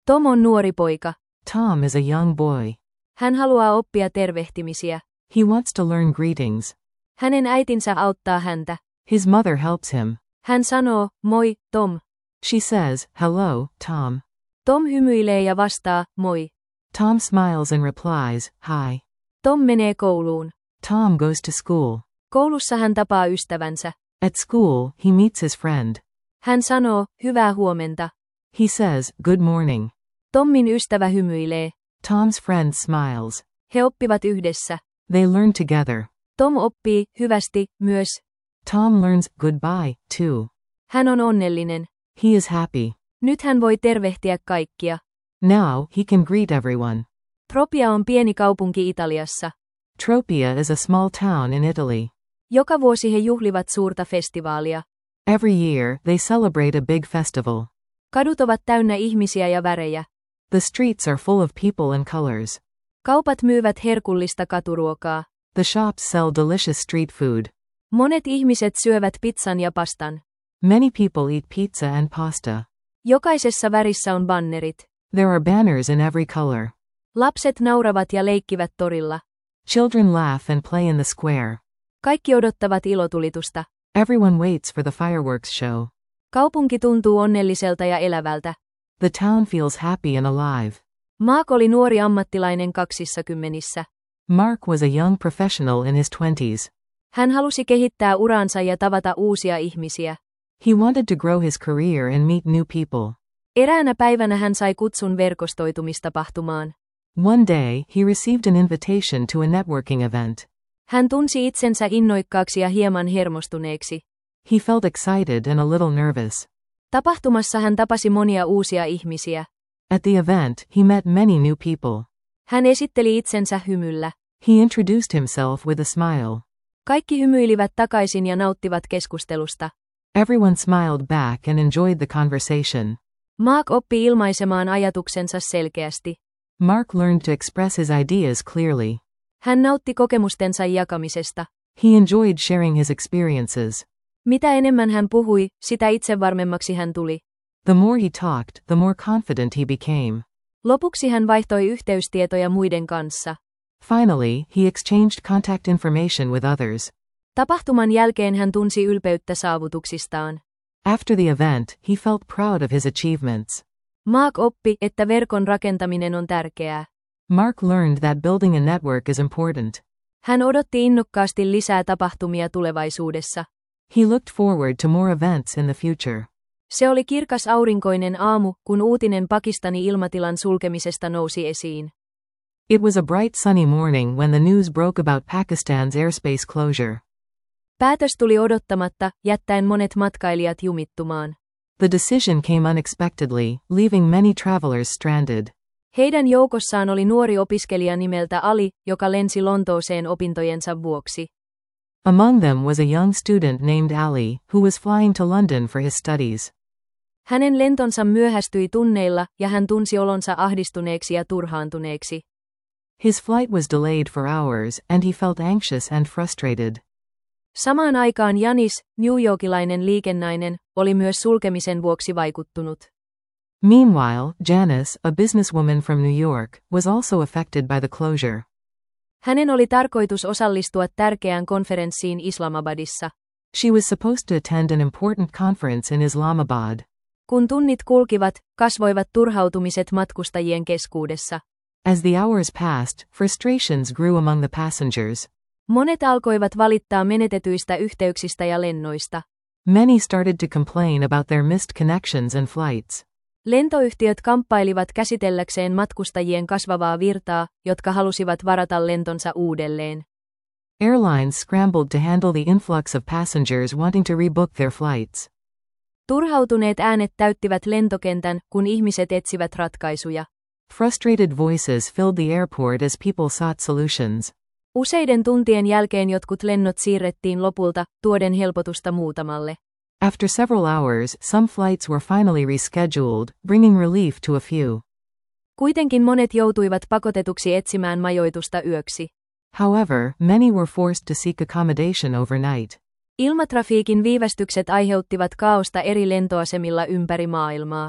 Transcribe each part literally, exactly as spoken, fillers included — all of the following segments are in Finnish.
Tom on nuori poika. Tom is a young boy. Hän haluaa oppia tervehtimisiä. He wants to learn greetings. Hänen äitinsä auttaa häntä. His mother helps him. Hän sanoo, moi, Tom. She says, hello, Tom. Tom hymyilee ja vastaa, moi. Tom smiles and replies, hi. Tom menee kouluun. Tom goes to school. Koulussa hän tapaa ystävänsä. At school, he meets his friend. Hän sanoo, hyvää huomenta. He says, good morning. Tommin ystävä hymyilee. Tom's friend smiles. He oppivat yhdessä. They learn together. Tom oppii, hyvästi, myös. Tom learns, goodbye, too. Hän on onnellinen. He is happy. Nyt hän voi tervehtiä kaikkia. Now, he can greet everyone. Tropia on pieni kaupunki Italiassa. Tropea is a small town in Italy. Joka vuosi he juhlivat suurta festivaalia. Every year, they celebrate a big festival. Kadut ovat täynnä ihmisiä ja värejä. The streets are full of people and colors. Kaupat myyvät herkullista katuruokaa. The shops sell delicious street food. Monet ihmiset syövät pizzan ja pastan. Many people eat pizza and pasta. Jokaisessa värissä on bannerit. There are banners in every color. Lapset nauravat ja leikkivät torilla. Children laugh and play in the square. Kaikki odottavat ilotulitusta. Everyone waits for the fireworks show. Kaupunki tuntuu onnelliselta ja elävältä. The town feels happy and alive. Mark oli nuori ammattilainen kaksissakymmenissä. Mark was a young professional in his twenties. Hän halusi kehittää uraansa ja tavata uusia ihmisiä. He wanted to grow his career and meet new people. Eräänä päivänä hän sai kutsun verkostoitumistapahtumaan. One day, he received an invitation to a networking event. Hän tunsi itsensä innoikkaaksi ja hieman hermostuneeksi. He felt excited and a little nervous. Tapahtumassa hän tapasi monia uusia ihmisiä. At the event, he met many new people. Hän esitteli itsensä hymyllä. He introduced himself with a smile. Kaikki hymyilivät takaisin ja nauttivat keskustelusta. Everyone smiled back and enjoyed the conversation. Mark oppi ilmaisemaan ajatuksensa selkeästi. Mark learned to express his ideas clearly. Hän nautti kokemustensa jakamisesta. He enjoyed sharing his experiences. Mitä enemmän hän puhui, sitä itsevarmemmaksi hän tuli. The more he talked, the more confident he became. Lopuksi hän vaihtoi yhteystietoja muiden kanssa. Finally, he exchanged contact information with others. Tapahtuman jälkeen hän tunsi ylpeyttä saavutuksistaan. After the event, he felt proud of his achievements. Mark oppi, että verkon rakentaminen on tärkeää. Mark learned that building a network is important. Hän odotti innokkaasti lisää tapahtumia tulevaisuudessa. He looked forward to more events in the future. Se oli kirkas aurinkoinen aamu, kun uutinen Pakistanin ilmatilan sulkemisesta nousi esiin. It was a bright sunny morning when the news broke about Pakistan's airspace closure. Päätös tuli odottamatta, jättäen monet matkailijat jumittumaan. The decision came unexpectedly, leaving many travelers stranded. Heidän joukossaan oli nuori opiskelija nimeltä Ali, joka lensi Lontooseen opintojensa vuoksi. Among them was a young student named Ali, who was flying to London for his studies. Hänen lentonsa myöhästyi tunneilla, ja hän tunsi olonsa ahdistuneeksi ja turhaantuneeksi. His flight was delayed for hours, and he felt anxious and frustrated. Samaan aikaan Janis, newyorkilainen liikennäinen, oli myös sulkemisen vuoksi vaikuttunut. Meanwhile, Janice, a businesswoman from New York, was also affected by the closure. Hänen oli tarkoitus osallistua tärkeään konferenssiin Islamabadissa. She was supposed to attend an important conference in Islamabad. Kun tunnit kulkivat, kasvoivat turhautumiset matkustajien keskuudessa. As the hours passed, frustrations grew among the passengers. Monet alkoivat valittaa menetetyistä yhteyksistä ja lennoista. Many started to complain about their missed connections and flights. Lentoyhtiöt kamppailivat käsitelläkseen matkustajien kasvavaa virtaa, jotka halusivat varata lentonsa uudelleen. Airlines scrambled to handle the influx of passengers wanting to rebook their flights. Turhautuneet äänet täyttivät lentokentän, kun ihmiset etsivät ratkaisuja. Frustrated voices filled the airport as people sought solutions. Useiden tuntien jälkeen jotkut lennot siirrettiin lopulta, tuoden helpotusta muutamalle. After several hours, some flights were finally rescheduled, bringing relief to a few. Kuitenkin monet joutuivat pakotetuksi etsimään majoitusta yöksi. However, many were forced to seek accommodation overnight. Ilmatrafiikin viivästykset aiheuttivat kaaosta eri lentoasemilla ympäri maailmaa.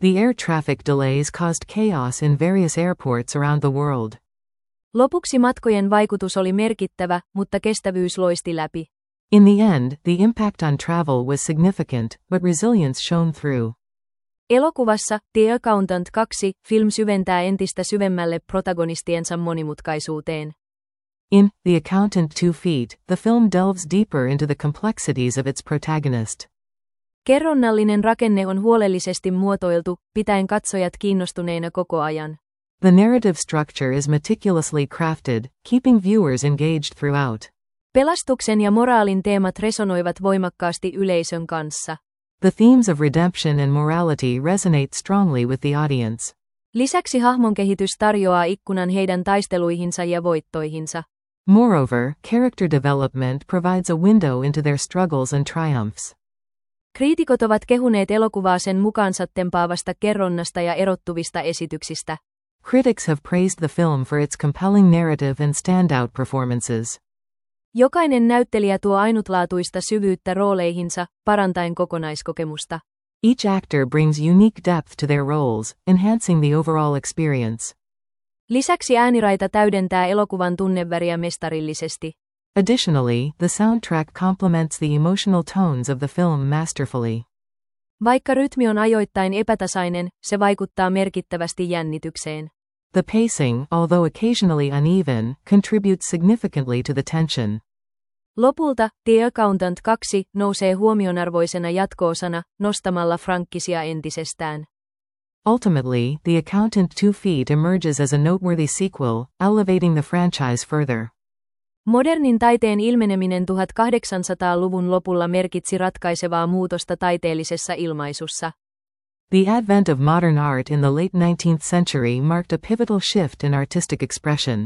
The air traffic delays caused chaos in various airports around the world. Lopuksi matkojen vaikutus oli merkittävä, mutta kestävyys loisti läpi. In the end, the impact on travel was significant, but resilience shone through. Elokuvassa The Accountant kaksi film syventää entistä syvemmälle protagonistiensa monimutkaisuuteen. In The Accountant Two Feet, the film delves deeper into the complexities of its protagonist. Kerronnallinen rakenne on huolellisesti muotoiltu, pitäen katsojat kiinnostuneina koko ajan. The narrative structure is meticulously crafted, keeping viewers engaged throughout. Pelastuksen ja moraalin teemat resonoivat voimakkaasti yleisön kanssa. The themes of redemption and morality resonate strongly with the audience. Lisäksi hahmonkehitys tarjoaa ikkunan heidän taisteluihinsa ja voittoihinsa. Moreover, character development provides a window into their struggles and triumphs. Kriitikot ovat kehuneet elokuvaa sen mukaansa tempaavasta kerronnasta ja erottuvista esityksistä. Critics have praised the film for its compelling narrative and standout performances. Jokainen näyttelijä tuo ainutlaatuista syvyyttä rooleihinsa, parantaen kokonaiskokemusta. Each actor brings unique depth to their roles, enhancing the overall experience. Lisäksi ääniraita täydentää elokuvan tunneväriä mestarillisesti. Additionally, the soundtrack complements the emotional tones of the film masterfully. Vaikka rytmi on ajoittain epätasainen, se vaikuttaa merkittävästi jännitykseen. The pacing, although occasionally uneven, contributes significantly to the tension. Lopulta, The Accountant kaksi nousee huomionarvoisena jatko-osana, nostamalla frankkisia entisestään. Ultimately, The Accountant Two Feet emerges as a noteworthy sequel, elevating the franchise further. Modernin taiteen ilmeneminen tuhatkahdeksansataaluvun lopulla merkitsi ratkaisevaa muutosta taiteellisessa ilmaisussa. The advent of modern art in the late nineteenth century marked a pivotal shift in artistic expression.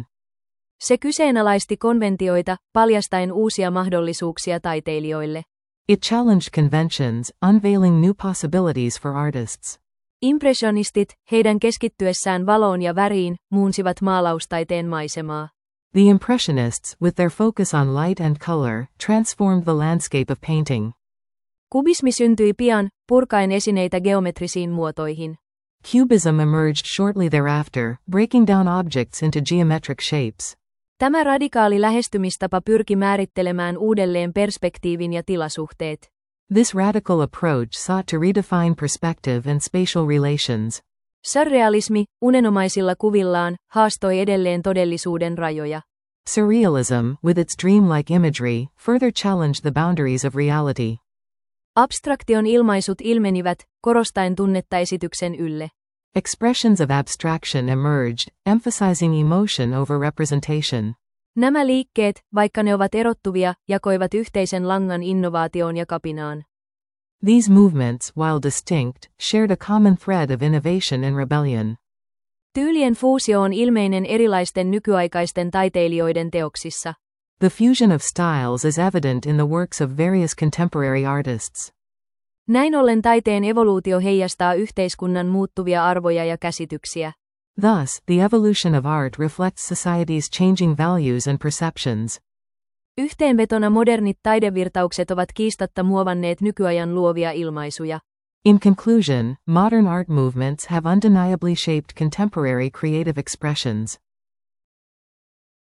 Se kyseenalaisti konventioita, paljastaen uusia mahdollisuuksia taiteilijoille. It challenged conventions, unveiling new possibilities for artists. Impressionistit, heidän keskittyessään valoon ja väriin, muunsivat maalaustaiteen maisemaa. The Impressionists, with their focus on light and color, transformed the landscape of painting. Kubismi syntyi pian, purkaen esineitä geometrisiin muotoihin. Cubism emerged shortly thereafter, breaking down objects into geometric shapes. Tämä radikaali lähestymistapa pyrki määrittelemään uudelleen perspektiivin ja tilasuhteet. This radical approach sought to redefine perspective and spatial relations. Surrealismi, unenomaisilla kuvillaan, haastoi edelleen todellisuuden rajoja. Surrealism, with its dreamlike imagery, further challenged the boundaries of reality. Abstraktion ilmaisut ilmenivät, korostaen tunnetta esityksen ylle. Expressions of abstraction emerged, emphasizing emotion over representation. Nämä liikkeet, vaikka ne ovat erottuvia, jakoivat yhteisen langan innovaatioon ja kapinaan. These movements, while distinct, shared a common thread of innovation and rebellion. Tyylien fuusio on ilmeinen erilaisten nykyaikaisten taiteilijoiden teoksissa. The fusion of styles is evident in the works of various contemporary artists. Näin ollen taiteen evoluutio heijastaa yhteiskunnan muuttuvia arvoja ja käsityksiä. Thus, the evolution of art reflects society's changing values and perceptions. Yhteenvetona modernit taidevirtaukset ovat kiistatta muovanneet nykyajan luovia ilmaisuja. In conclusion, modern art movements have undeniably shaped contemporary creative expressions.